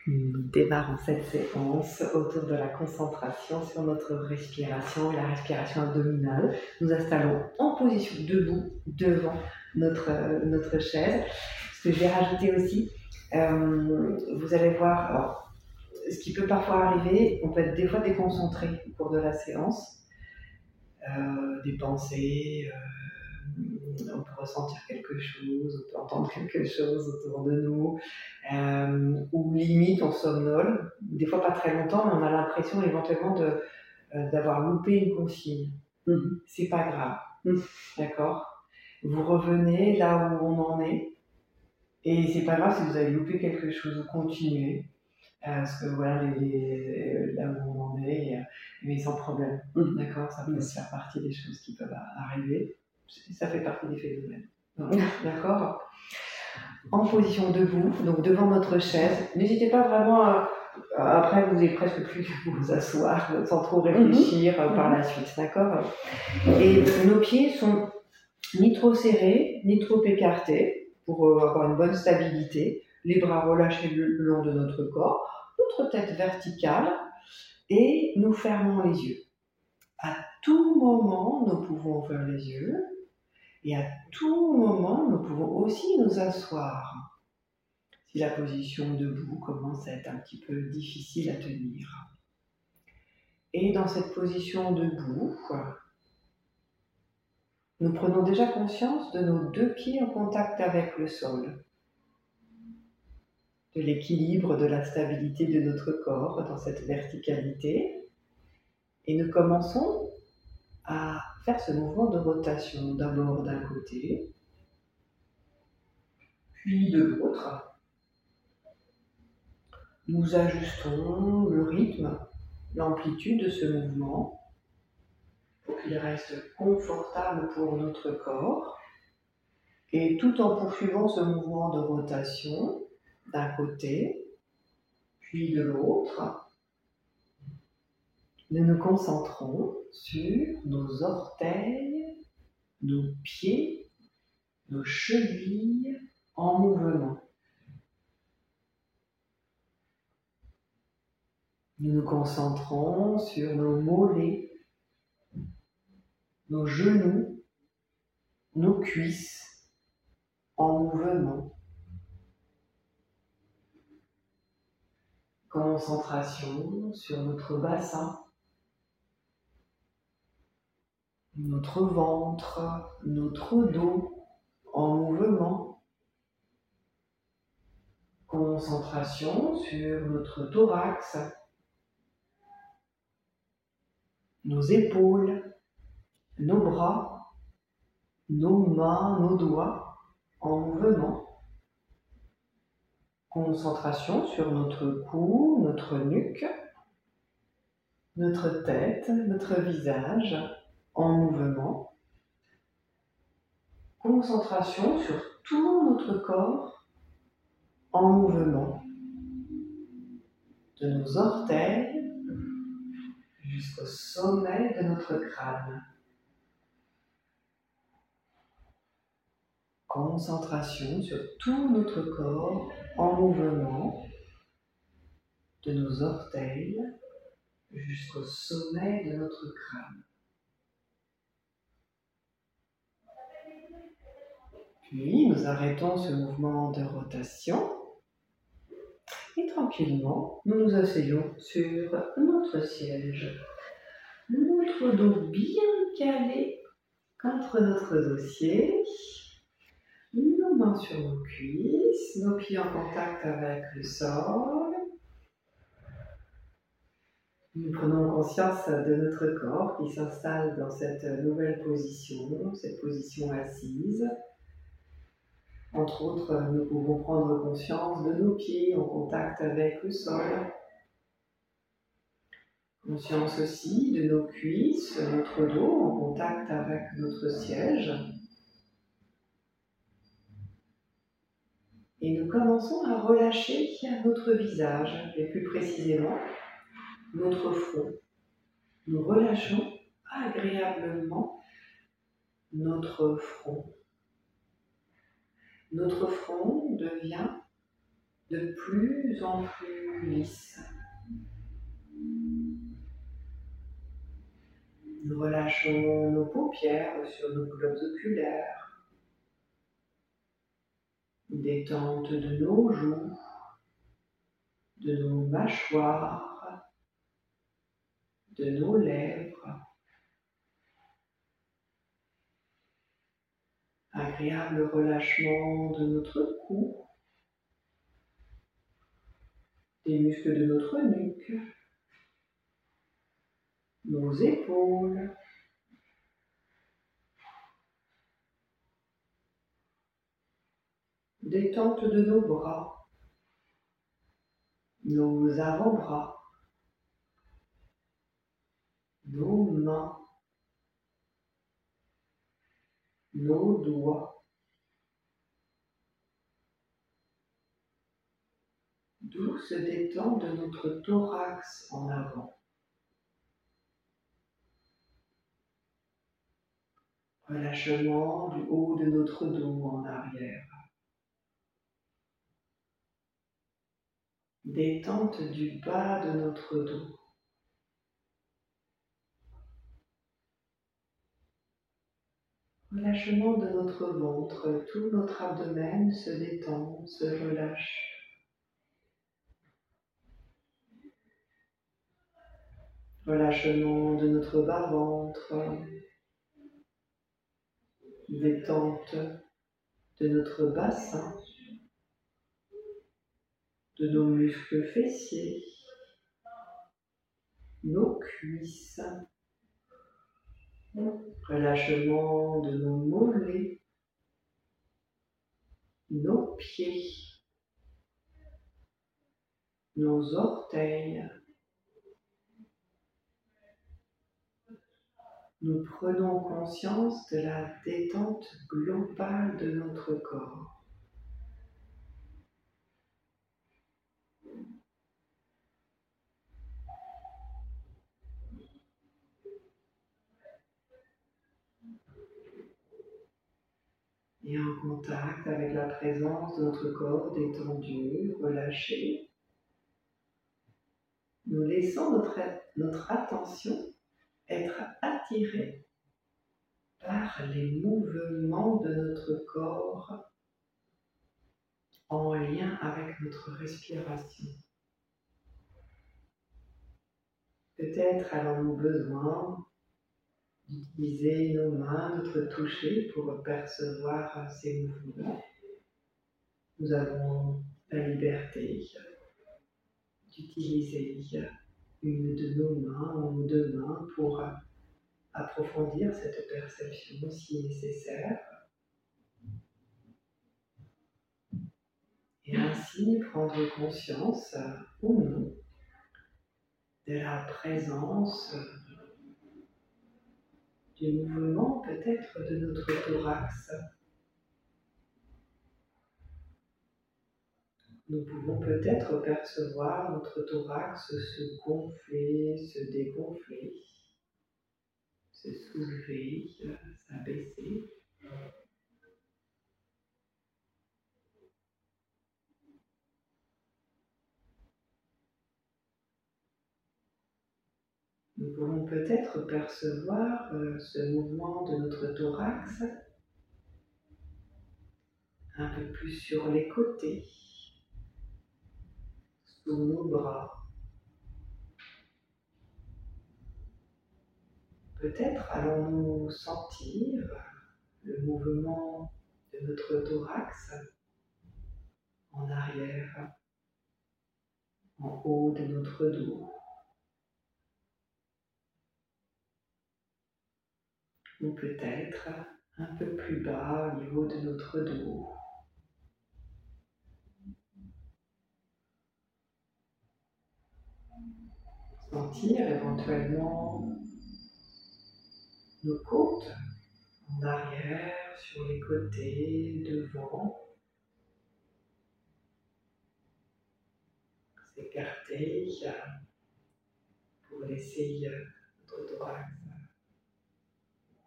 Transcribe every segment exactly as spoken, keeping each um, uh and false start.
Nous démarrons cette séance autour de la concentration sur notre respiration et la respiration abdominale. Nous installons en position debout devant notre, notre chaise. Ce que je vais rajouter aussi, euh, vous allez voir, alors, ce qui peut parfois arriver, on peut être des fois déconcentré au cours de la séance, euh, des pensées, euh, on peut ressentir quelque chose, on peut entendre quelque chose autour de nous, euh, ou limite on somnole, des fois pas très longtemps, mais on a l'impression éventuellement de, euh, d'avoir loupé une consigne. Mmh. C'est pas grave, mmh. D'accord ? Vous revenez là où on en est, et c'est pas grave si vous avez loupé quelque chose, vous continuez, euh, parce que voilà, les, les, là où on en est, mais sans problème, mmh. D'accord ? Ça peut mmh. faire partie des choses qui peuvent arriver. Ça fait partie des phénomènes. D'accord ? En position debout, donc devant notre chaise. N'hésitez pas vraiment à... Après, vous n'avez presque plus qu'à vous asseoir sans trop réfléchir mm-hmm. par la suite. D'accord ? Et nos pieds sont ni trop serrés, ni trop écartés pour avoir une bonne stabilité. Les bras relâchés le long de notre corps. Notre tête verticale. Et nous fermons les yeux. À tout moment, nous pouvons ouvrir les yeux. Et à tout moment, nous pouvons aussi nous asseoir. Si la position debout commence à être un petit peu difficile à tenir. Et dans cette position debout, nous prenons déjà conscience de nos deux pieds en contact avec le sol. De l'équilibre, de la stabilité de notre corps dans cette verticalité. Et nous commençons à faire ce mouvement de rotation, d'abord d'un côté, puis de l'autre. Nous ajustons le rythme, l'amplitude de ce mouvement pour qu'il reste confortable pour notre corps. Et tout en poursuivant ce mouvement de rotation d'un côté, puis de l'autre, nous nous concentrons sur nos orteils, nos pieds, nos chevilles en mouvement. Nous nous concentrons sur nos mollets, nos genoux, nos cuisses en mouvement. Concentration sur notre bassin, notre ventre, notre dos en mouvement. Concentration sur notre thorax, nos épaules, nos bras, nos mains, nos doigts en mouvement. Concentration sur notre cou, notre nuque, notre tête, notre visage en mouvement. Concentration sur tout notre corps en mouvement. De nos orteils jusqu'au sommet de notre crâne. Concentration sur tout notre corps en mouvement, de nos orteils jusqu'au sommet de notre crâne. Puis nous arrêtons ce mouvement de rotation et tranquillement nous nous asseyons sur notre siège. Notre dos bien calé contre notre dossier. Nos mains sur nos cuisses, nos pieds en contact avec le sol. Nous prenons conscience de notre corps qui s'installe dans cette nouvelle position, cette position assise. Entre autres, nous pouvons prendre conscience de nos pieds en contact avec le sol. Conscience aussi de nos cuisses, notre dos en contact avec notre siège. Et nous commençons à relâcher notre visage, et plus précisément notre front. Nous relâchons agréablement notre front. Notre front devient de plus en plus lisse. Nous relâchons nos paupières sur nos globes oculaires, détente de nos joues, de nos mâchoires, de nos lèvres. Agréable relâchement de notre cou, des muscles de notre nuque, nos épaules, détente de nos bras, nos avant-bras, nos mains, nos doigts, douce détente de notre thorax en avant. Relâchement du haut de notre dos en arrière. Détente du bas de notre dos. Relâchement de notre ventre, tout notre abdomen se détend, se relâche. Relâchement de notre bas-ventre, détente de notre bassin, de nos muscles fessiers, nos cuisses, relâchement de nos mollets, nos pieds, nos orteils. Nous prenons conscience de la détente globale de notre corps. Et en contact avec la présence de notre corps détendu, relâché, nous laissons notre, notre attention être attirée par les mouvements de notre corps en lien avec notre respiration. Peut-être avons-nous besoin d'utiliser nos mains, notre toucher pour percevoir ces mouvements. Nous avons la liberté d'utiliser une de nos mains ou deux mains pour approfondir cette perception si nécessaire. Et ainsi prendre conscience, ou non, de la présence du mouvement peut-être de notre thorax. Nous pouvons peut-être percevoir notre thorax se gonfler, se dégonfler, se soulever, s'abaisser. Nous pouvons peut-être percevoir ce mouvement de notre thorax un peu plus sur les côtés, sous nos bras. Peut-être allons-nous sentir le mouvement de notre thorax en arrière, en haut de notre dos. Ou peut-être un peu plus bas au niveau de notre dos. Sentir éventuellement nos côtes en arrière, sur les côtés, devant. S'écarter pour laisser notre thorax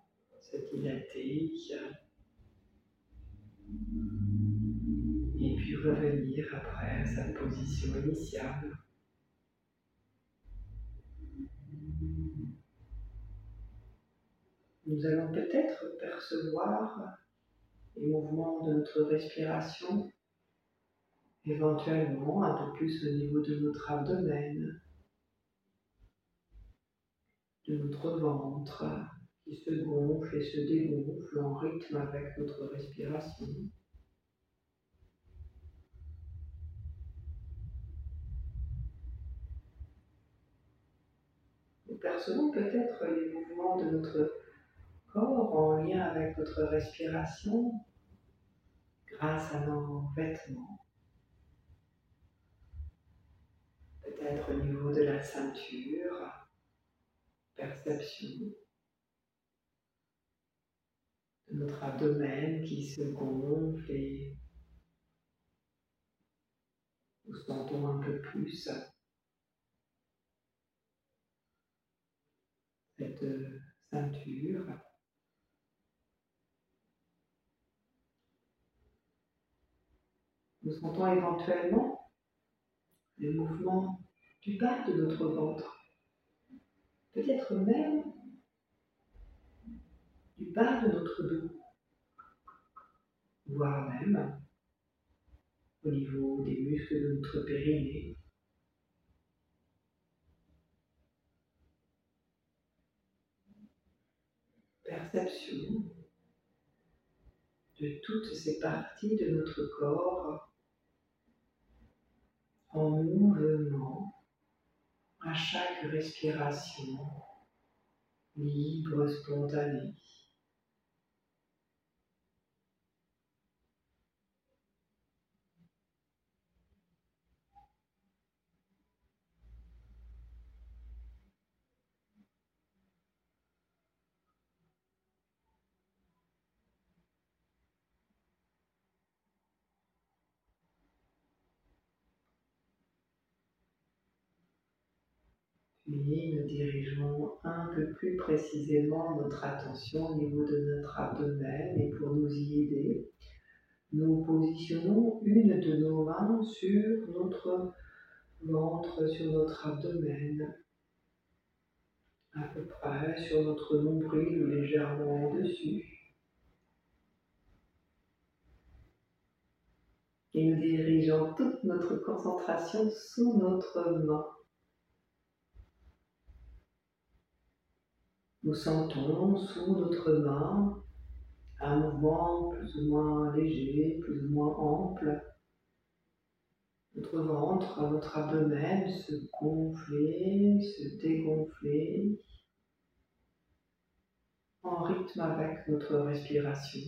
se dilater. Et puis puis revenir après à sa position initiale. Nous allons peut-être percevoir les mouvements de notre respiration, éventuellement un peu plus au niveau de notre abdomen, de notre ventre, qui se gonfle et se dégonfle en rythme avec notre respiration. Nous percevons peut-être les mouvements de notre corps en lien avec notre respiration grâce à nos vêtements. Peut-être au niveau de la ceinture, perception de notre abdomen qui se gonfle et nous sentons un peu plus cette ceinture. Nous sentons éventuellement les mouvements du bas de notre ventre, peut-être même du bas de notre dos, voire même au niveau des muscles de notre périnée. Perception de toutes ces parties de notre corps en mouvement à chaque respiration, libre, spontanée. Puis nous dirigeons un peu plus précisément notre attention au niveau de notre abdomen et pour nous y aider, nous positionnons une de nos mains sur notre ventre, sur notre abdomen, à peu près sur notre nombril ou légèrement au-dessus. Et nous dirigeons toute notre concentration sous notre main. Nous sentons sous notre main un mouvement plus ou moins léger, plus ou moins ample. Notre ventre, notre abdomen se gonfler, se dégonfler en rythme avec notre respiration.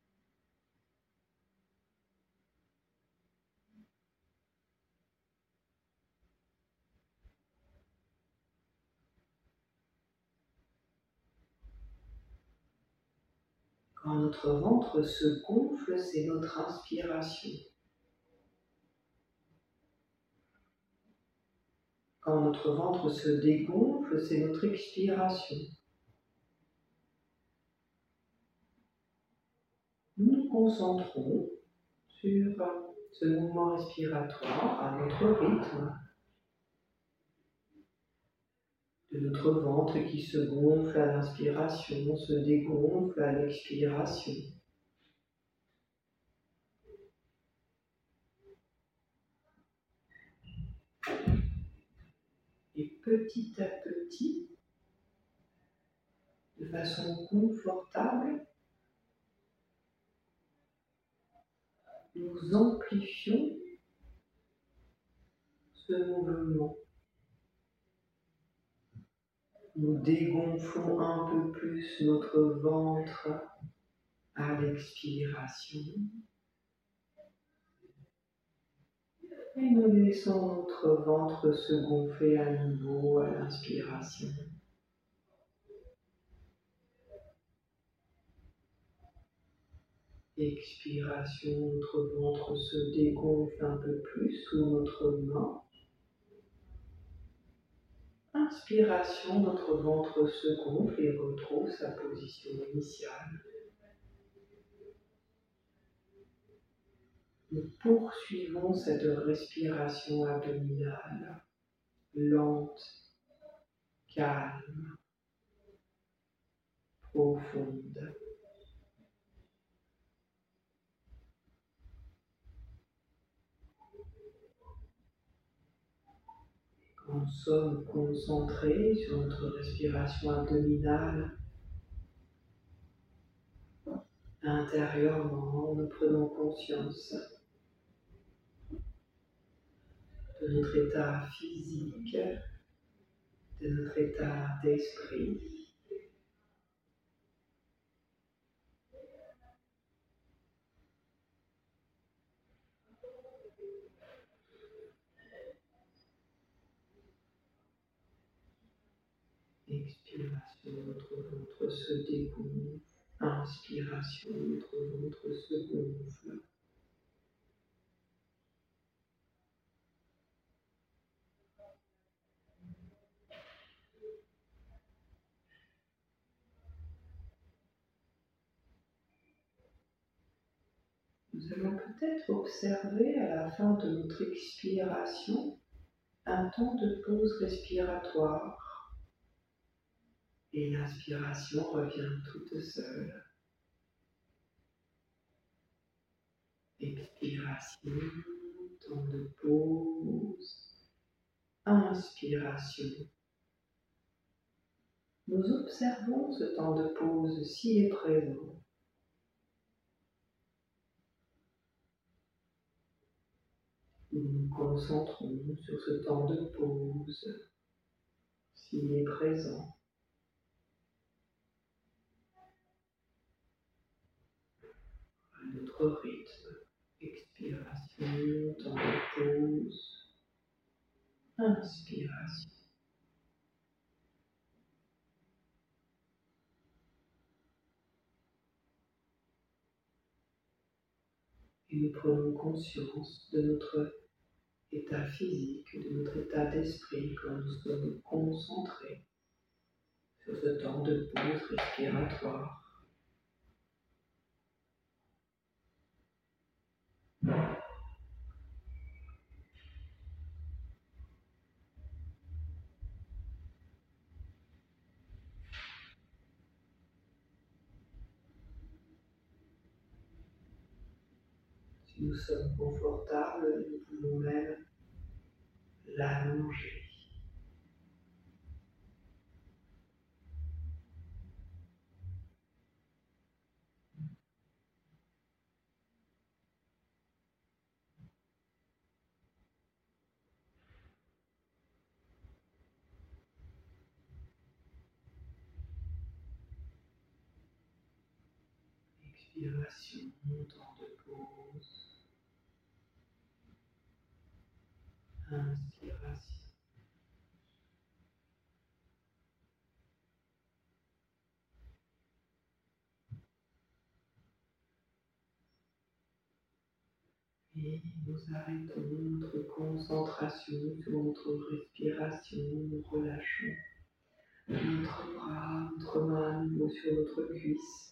Quand notre ventre se gonfle, c'est notre inspiration. Quand notre ventre se dégonfle, c'est notre expiration. Nous nous concentrons sur ce mouvement respiratoire à notre rythme, de notre ventre qui se gonfle à l'inspiration, se dégonfle à l'expiration. Et petit à petit, de façon confortable, nous amplifions ce mouvement. Nous dégonflons un peu plus notre ventre à l'expiration. Et nous laissons notre ventre se gonfler à nouveau à l'inspiration. Expiration, notre ventre se dégonfle un peu plus sous notre main. Inspiration, notre ventre se gonfle et retrouve sa position initiale. Nous poursuivons cette respiration abdominale, lente, calme, profonde. Quand nous sommes concentrés sur notre respiration abdominale, intérieurement, nous prenons conscience de notre état physique, de notre état d'esprit. Expiration, notre ventre se dégonfle. Inspiration, notre ventre se gonfle. Nous allons peut-être observer à la fin de notre expiration un temps de pause respiratoire. Et l'inspiration revient toute seule. Expiration, temps de pause. Inspiration. Nous observons ce temps de pause s'il est présent. Nous nous concentrons sur ce temps de pause s'il est présent. À notre rythme. Expiration, temps de pause. Inspiration. Et nous prenons conscience de notre état physique, de notre état d'esprit quand nous sommes concentrés sur ce temps de pause respiratoire. Si nous sommes confortables, nous pouvons même l'allonger. Expiration, temps de pause. Inspiration. Et nous arrêtons notre concentration sur notre respiration, nous relâchons notre bras, notre main à nouveau sur notre cuisse.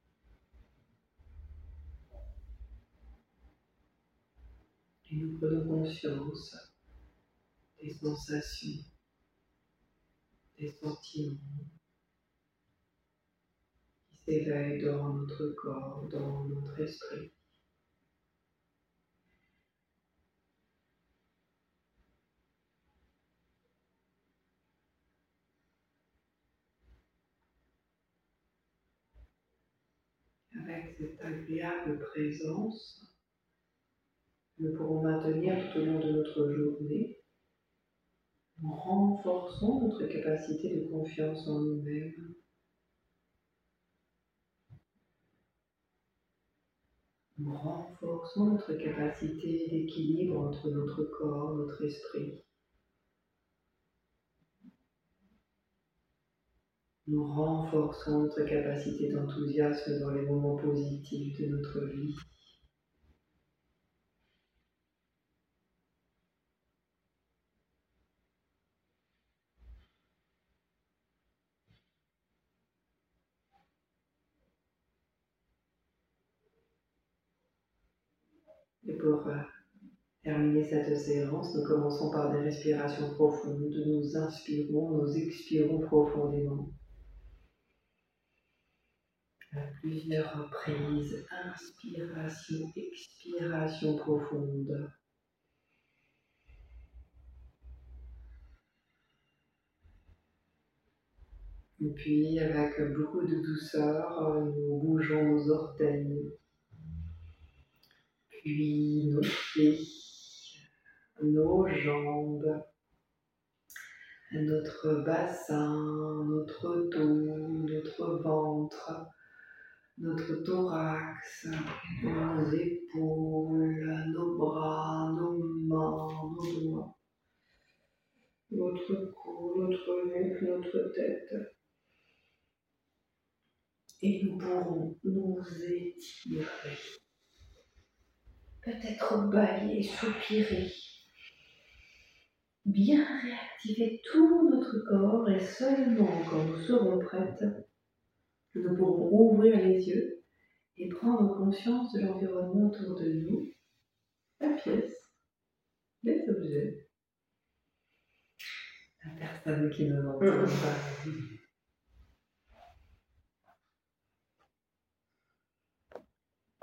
Et nous prenons conscience des sensations, des sentiments qui s'éveillent dans notre corps, dans notre esprit. Avec cette agréable présence, nous pourrons maintenir tout au long de notre journée en renforçant notre capacité de confiance en nous-mêmes, en renforçant notre capacité d'équilibre entre notre corps, notre esprit. Nous renforçons notre capacité d'enthousiasme dans les moments positifs de notre vie. Et pour euh, terminer cette séance, nous commençons par des respirations profondes. Nous inspirons, nous expirons profondément. À plusieurs reprises, inspiration, expiration profonde. Et puis, avec beaucoup de douceur, nous bougeons nos orteils, puis nos pieds, nos jambes, notre bassin, notre dos, notre ventre, notre thorax, nos épaules, nos bras, nos mains, nos doigts, notre cou, notre nuque, notre tête. Et nous pourrons nous étirer, peut-être bâiller, soupirer, bien réactiver tout notre corps et seulement quand nous serons prêtes, nous pourrons ouvrir les yeux et prendre conscience de l'environnement autour de nous, la pièce, les objets, la personne qui nous entoure.